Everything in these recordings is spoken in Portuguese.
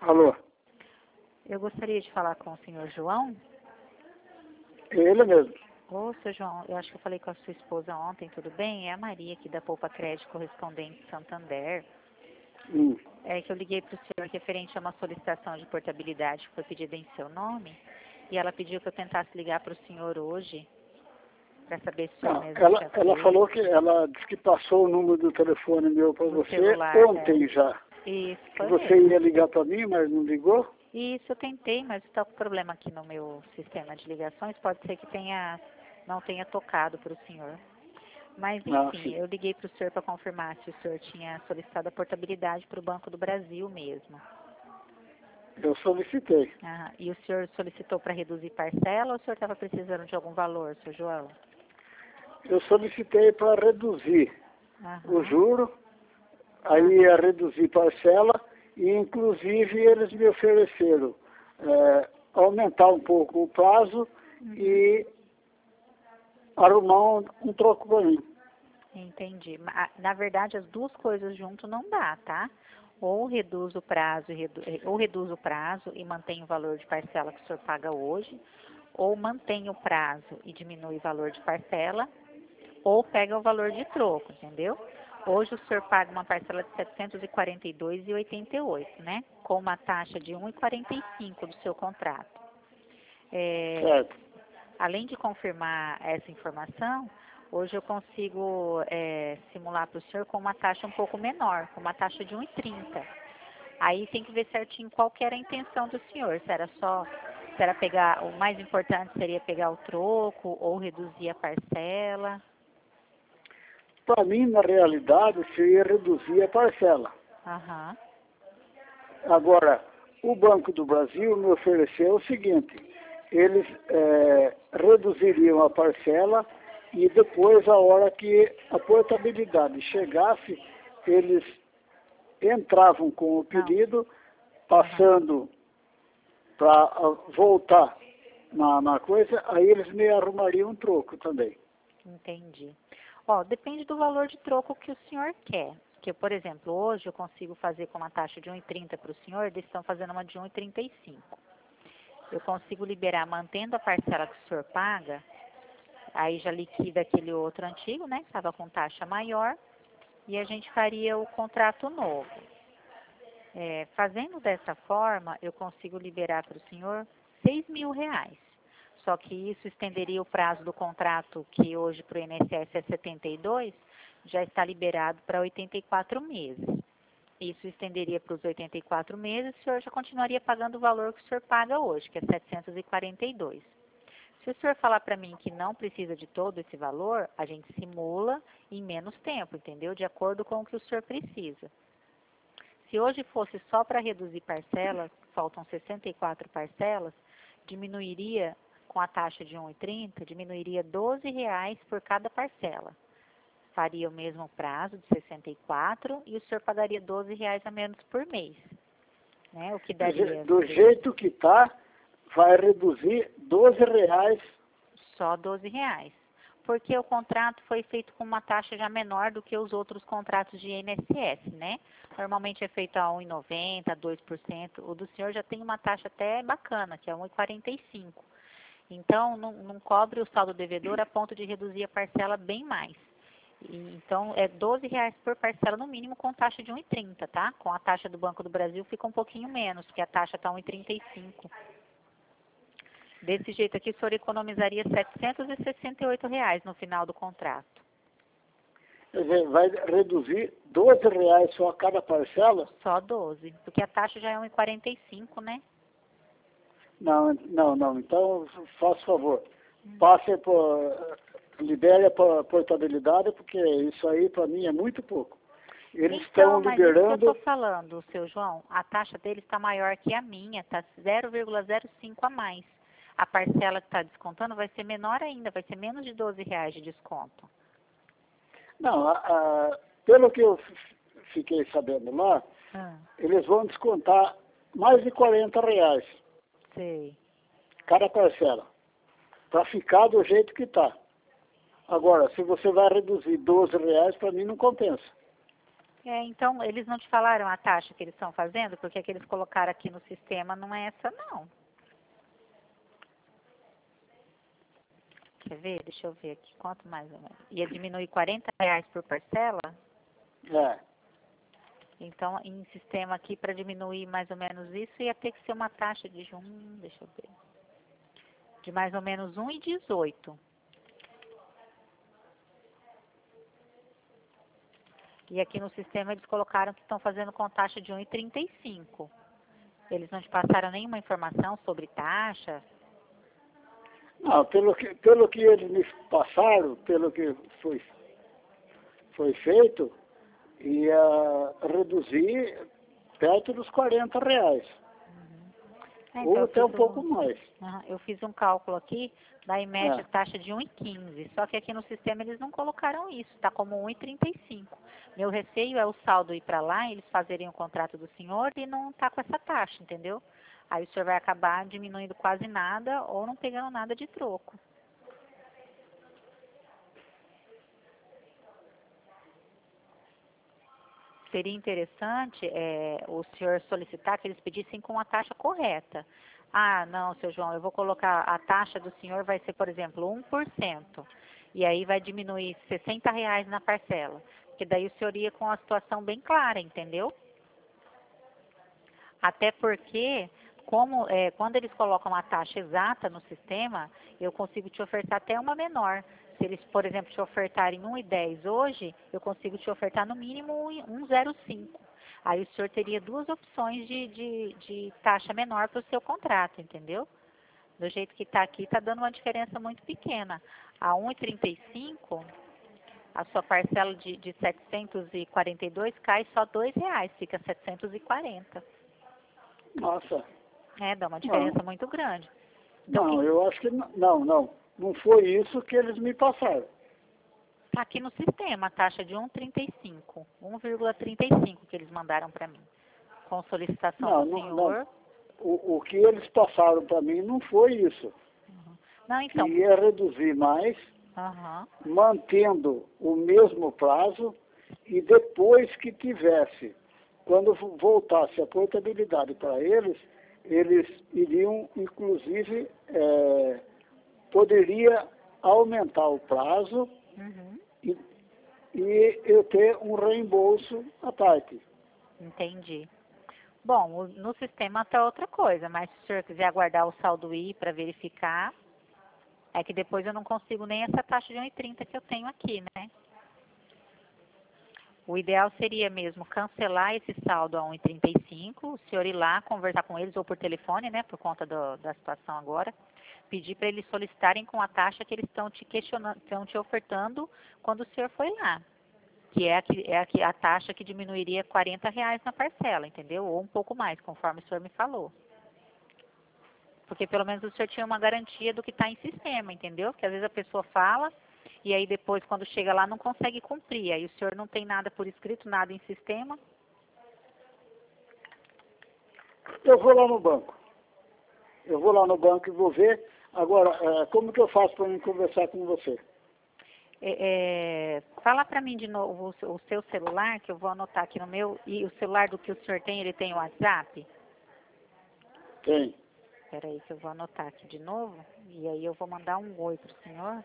Alô? Eu gostaria de falar com o senhor João. Ele mesmo. Ô, seu João, eu acho que eu falei com a sua esposa ontem, tudo bem? É a Maria aqui da Poupa Crédito Correspondente Santander. É que eu liguei para o senhor referente a uma solicitação de portabilidade que foi pedida em seu nome. E ela pediu que eu tentasse ligar para o senhor hoje, para saber se o senhor Não, mesmo ela já fez. falou que ela disse que passou o número do telefone meu para Do você celular, ontem já. Isso, Que foi você mesmo. ia ligar para mim, mas não ligou? Isso, eu tentei, mas está com problema aqui no meu sistema de ligações. Pode ser que não tenha tocado para o senhor. Mas, Ah, enfim, sim. eu liguei para o senhor para confirmar se o senhor tinha solicitado a portabilidade para o Banco do Brasil mesmo. Eu solicitei. Ah, e o senhor solicitou para reduzir parcela ou o senhor estava precisando de algum valor, seu João? Eu solicitei para reduzir o Aham. juro, aí ia reduzir parcela e, inclusive, eles me ofereceram aumentar um pouco o prazo e arrumar um troco para mim. Entendi. Na verdade, as duas coisas junto não dá, tá? Ou reduz o prazo e mantém o valor de parcela que o senhor paga hoje, ou mantém o prazo e diminui o valor de parcela, ou pega o valor de troco, entendeu? Hoje o senhor paga uma parcela de R$ 742,88, né? Com uma taxa de 1,45 do seu contrato. Certo. Além de confirmar essa informação, hoje eu consigo simular para o senhor com uma taxa um pouco menor, com uma taxa de 1,30. Aí tem que ver certinho qual que era a intenção do senhor. Se era pegar, o mais importante seria pegar o troco ou reduzir a parcela. Para mim, na realidade, seria reduzir a parcela. Aham. Agora, o Banco do Brasil me ofereceu o seguinte: eles reduziriam a parcela e depois, a hora que a portabilidade chegasse, eles entravam com o pedido, passando para voltar na coisa, aí eles me arrumariam um troco também. Entendi. Ó, depende do valor de troco que o senhor quer. Porque, por exemplo, hoje eu consigo fazer com uma taxa de 1,30 para o senhor, eles estão fazendo uma de 1,35. Eu consigo liberar mantendo a parcela que o senhor paga, aí já liquida aquele outro antigo, né? Estava com taxa maior, e a gente faria o contrato novo. Fazendo dessa forma, eu consigo liberar para o senhor R$ 6.000. Só que isso estenderia o prazo do contrato, que hoje para o INSS é 72, já está liberado para 84 meses. Isso estenderia para os 84 meses, o senhor já continuaria pagando o valor que o senhor paga hoje, que é 742. Se o senhor falar para mim que não precisa de todo esse valor, a gente simula em menos tempo, entendeu? De acordo com o que o senhor precisa. Se hoje fosse só para reduzir parcelas, faltam 64 parcelas, diminuiria, com a taxa de 1,30, diminuiria R$ 12 por cada parcela. Faria o mesmo prazo de 64 e o senhor pagaria R$ 12 a menos por mês. Né? O que daria... Do jeito que está, vai reduzir R$ 12. Só R$ 12. Porque o contrato foi feito com uma taxa já menor do que os outros contratos de INSS, né? Normalmente é feito a 1,90%, 2%. O do senhor já tem uma taxa até bacana, que é 1,45%. Então, não cobre o saldo devedor a ponto de reduzir a parcela bem mais. Então, é R$ 12 por parcela no mínimo com taxa de 1,30, tá? Com a taxa do Banco do Brasil fica um pouquinho menos, porque a taxa está 1,35. Desse jeito aqui, o senhor economizaria R$ 768 no final do contrato. Quer dizer, vai reduzir R$ 12 só a cada parcela? Só 12, porque a taxa já é 1,45, né? Não. Então, faça favor. Passe libere a portabilidade, porque isso aí para mim é muito pouco. Eles estão Mas isso que eu liberando. estou falando, seu João, a taxa deles está maior que a minha, está 0,05 a mais. A parcela que está descontando vai ser menor ainda, vai ser menos de R$ 12 de desconto. Não, pelo que eu fiquei sabendo lá, eles vão descontar mais de R$ 40 Sei. cada parcela, para ficar do jeito que está. Agora, se você vai reduzir R$ 12, para mim não compensa. Então, eles não te falaram a taxa que eles estão fazendo? Porque a que eles colocaram aqui no sistema não é essa, não. Quer ver? Deixa eu ver aqui. Quanto mais ou menos? Ia diminuir R$ 40 por parcela? É. Então, em sistema aqui, para diminuir mais ou menos isso, ia ter que ser uma taxa de deixa eu ver, de mais ou menos 1,18. E aqui no sistema eles colocaram que estão fazendo com taxa de 1,35. Eles não te passaram nenhuma informação sobre taxa? Não, pelo que eles me passaram, pelo que foi feito, ia reduzir perto dos R$ 40. Então, Ou até um pouco mais. Eu fiz um cálculo aqui, dá em média taxa de 1,15. Só que aqui no sistema eles não colocaram isso, está como 1,35. Meu receio é o saldo ir para lá, eles fazerem o contrato do senhor e não tá com essa taxa, entendeu? Aí o senhor vai acabar diminuindo quase nada ou não pegando nada de troco. Seria interessante o senhor solicitar que eles pedissem com a taxa correta. Ah, não, seu João, eu vou colocar a taxa do senhor vai ser, por exemplo, 1%. E aí vai diminuir R$ 60 na parcela. Porque daí o senhor ia com a situação bem clara, entendeu? Até porque, quando eles colocam a taxa exata no sistema, eu consigo te ofertar até uma menor. Se eles, por exemplo, te ofertarem 1,10 hoje, eu consigo te ofertar no mínimo 1,05. Aí o senhor teria duas opções de taxa menor para o seu contrato, entendeu? Do jeito que está aqui, está dando uma diferença muito pequena. A 1,35, a sua parcela de 742 cai só R$ 2, fica 740. Nossa. Dá uma diferença muito grande. Então, Não, eu acho que não. Não foi isso que eles me passaram. Está aqui no sistema, a taxa de 1,35. 1,35 que eles mandaram para mim. Com solicitação do senhor. Não. O que eles passaram para mim não foi isso. Não, então. Que ia reduzir mais, mantendo o mesmo prazo, e depois que tivesse, quando voltasse a portabilidade para eles iriam, inclusive, poderia aumentar o prazo e eu ter um reembolso à parte. Entendi. Bom, no sistema está outra coisa, mas se o senhor quiser aguardar o saldo ir para verificar, é que depois eu não consigo nem essa taxa de 1,30 que eu tenho aqui, né? O ideal seria mesmo cancelar esse saldo a 1,35, o senhor ir lá conversar com eles ou por telefone, né, por conta da situação agora, pedir para eles solicitarem com a taxa que eles estão te questionando, estão te ofertando quando o senhor foi lá, que é a taxa que diminuiria R$ 40 na parcela, entendeu? Ou um pouco mais, conforme o senhor me falou. Porque pelo menos o senhor tinha uma garantia do que está em sistema, entendeu? Porque às vezes a pessoa fala e aí depois quando chega lá não consegue cumprir. Aí o senhor não tem nada por escrito, nada em sistema. Eu vou lá no banco. E vou ver. Agora, como que eu faço para me conversar com você? Fala para mim de novo o seu celular, que eu vou anotar aqui no meu. E o celular do que o senhor tem, ele tem o WhatsApp? Tem. Espera aí que eu vou anotar aqui de novo. E aí eu vou mandar um oi para o senhor.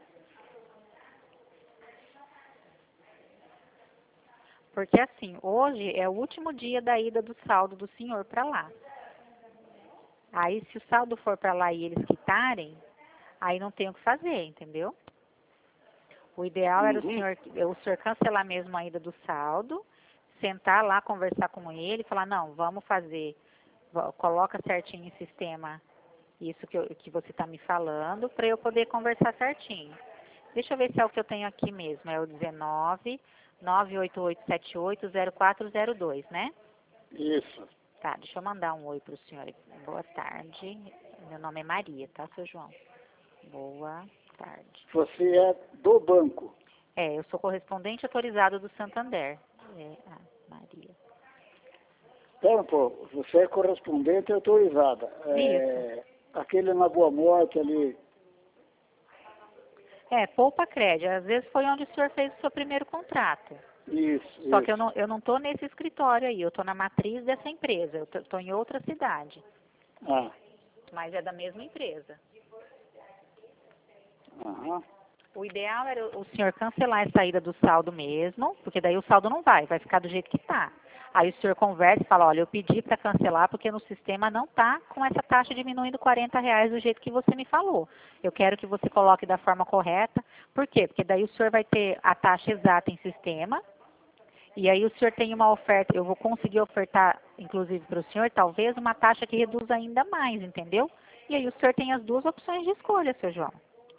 Porque assim, hoje é o último dia da ida do saldo do senhor para lá. Aí se o saldo for para lá e eles quitarem, aí não tem o que fazer, entendeu? O ideal era o senhor cancelar mesmo a ida do saldo, sentar lá, conversar com ele, falar, não, vamos fazer, coloca certinho em sistema isso que você está me falando, para eu poder conversar certinho. Deixa eu ver se é o que eu tenho aqui mesmo, é o 19 988780402, né? Isso. Tá, deixa eu mandar um oi para o senhor. Boa tarde, meu nome é Maria, tá, seu João? Boa tarde. Você é do banco? Eu sou correspondente autorizado do Santander. Maria. Então, você é correspondente autorizada. Isso. Aquele na Boa Morte ali. Poupa Crédito. Às vezes foi onde o senhor fez o seu primeiro contrato. Isso, Só que isso. eu não estou nesse escritório aí, eu estou na matriz dessa empresa, eu estou em outra cidade, Ah, mas é da mesma empresa. aham. O ideal era o senhor cancelar a saída do saldo mesmo, porque daí o saldo não vai ficar do jeito que está. Aí o senhor conversa e fala, olha, eu pedi para cancelar porque no sistema não está com essa taxa diminuindo R$ 40 do jeito que você me falou. Eu quero que você coloque da forma correta. Por quê? Porque daí o senhor vai ter a taxa exata em sistema, e aí o senhor tem uma oferta, eu vou conseguir ofertar, inclusive para o senhor, talvez uma taxa que reduza ainda mais, entendeu? E aí o senhor tem as duas opções de escolha, seu João.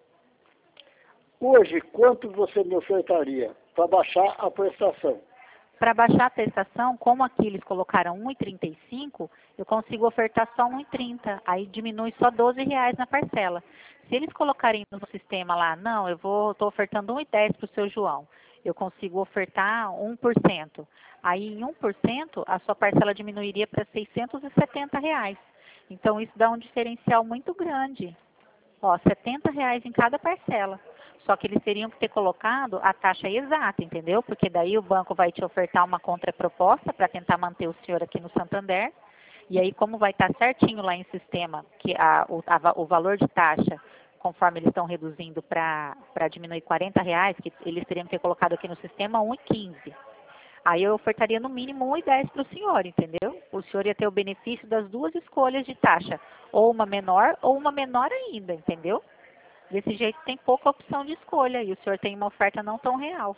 Hoje, quanto você me ofertaria para baixar a prestação? Para baixar a prestação, como aqui eles colocaram 1,35, eu consigo ofertar só 1,30. Aí diminui só R$ 12 na parcela. Se eles colocarem no sistema lá, não, estou ofertando 1,10 para o seu João. Eu consigo ofertar 1%. Aí em 1%, a sua parcela diminuiria para R$ 670. Então isso dá um diferencial muito grande. Ó, R$ 70 em cada parcela. Só que eles teriam que ter colocado a taxa exata, entendeu? Porque daí o banco vai te ofertar uma contraproposta para tentar manter o senhor aqui no Santander. E aí, como vai estar certinho lá em sistema, que o valor de taxa, conforme eles estão reduzindo para diminuir R$ 40, que eles teriam que ter colocado aqui no sistema 1,15. Aí eu ofertaria no mínimo 1,10 para o senhor, entendeu? O senhor ia ter o benefício das duas escolhas de taxa, ou uma menor ou uma menor ainda, entendeu? Desse jeito tem pouca opção de escolha e o senhor tem uma oferta não tão real.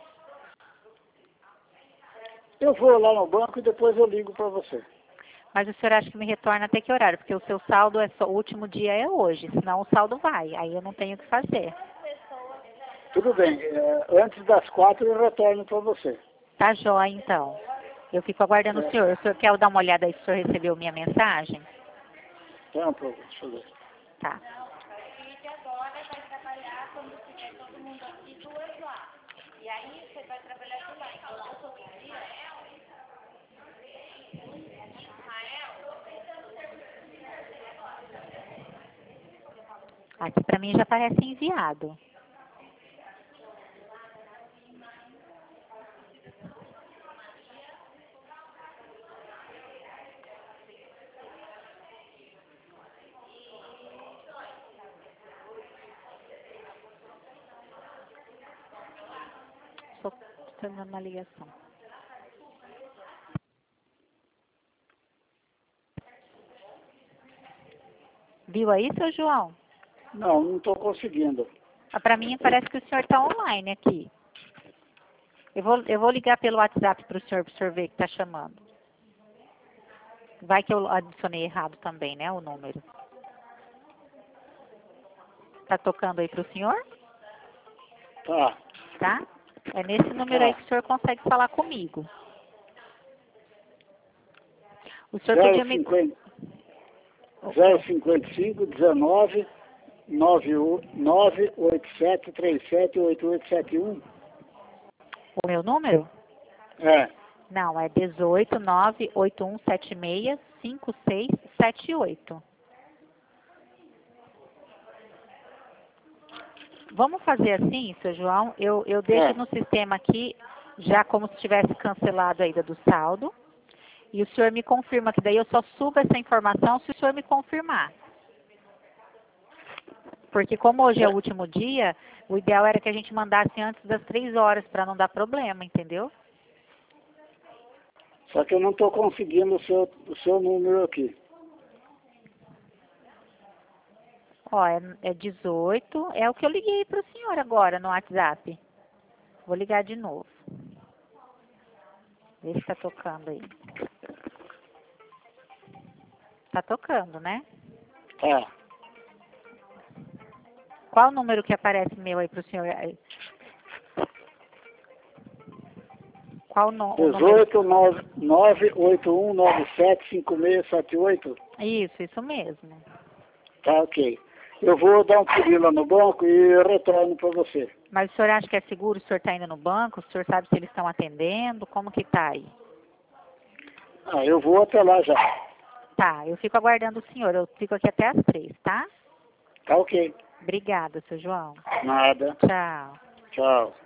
Eu vou lá no banco e depois eu ligo para você. Mas o senhor acha que me retorna até que horário? Porque o seu saldo o último dia é hoje, senão o saldo vai, aí eu não tenho o que fazer. Tudo bem, antes das 4 eu retorno para você. Tá jóia, então. Eu fico aguardando o senhor. O senhor quer dar uma olhada aí se o senhor recebeu minha mensagem? Tá, deixa eu ver. Tá. Aqui para mim já parece enviado. Estou terminando uma ligação. Viu aí, seu João? Não estou conseguindo. Para mim parece que o senhor está online aqui. Eu vou ligar pelo WhatsApp para o senhor ver que está chamando. Vai que eu adicionei errado também, né, o número. Tá tocando aí para o senhor? Tá. Tá? É nesse número aí que o senhor consegue falar comigo. O senhor podia me... 055 19 987 37 8871. O meu número? É. Não, é 18 98176 5678. Vamos fazer assim, seu João, eu deixo no sistema aqui, já como se tivesse cancelado a ida do saldo, e o senhor me confirma que daí eu só subo essa informação se o senhor me confirmar. Porque como hoje é o último dia, o ideal era que a gente mandasse antes das 3 horas, para não dar problema, entendeu? Só que eu não estou conseguindo o seu número aqui. Ó, é 18, é o que eu liguei para o senhor agora no WhatsApp. Vou ligar de novo. Vê se está tocando aí. Tá tocando, né? Tá. Qual o número que aparece meu aí para o senhor? Qual o número? 18 981 97 5678. Isso mesmo. Tá, ok. Eu vou dar um pulinho lá no banco e retorno para você. Mas o senhor acha que é seguro? O senhor está indo no banco? O senhor sabe se eles estão atendendo? Como que tá aí? Ah, eu vou até lá já. Tá, eu fico aguardando o senhor. Eu fico aqui até às 3, tá? Tá ok. Obrigada, seu João. Nada. Tchau. Tchau.